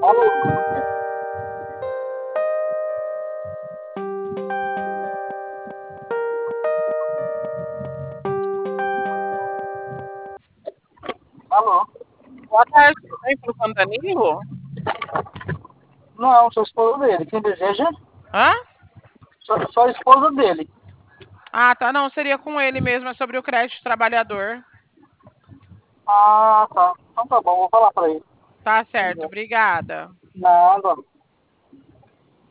Alô? Alô? Boa tarde, tudo bem? Falando Danilo? Não, sou a esposa dele. Quem deseja? Hã? Sou a esposa dele. Ah, tá, não, seria com ele mesmo, é sobre o crédito trabalhador. Ah, tá. Então tá bom, vou falar pra ele. Tá certo, obrigada. Nada.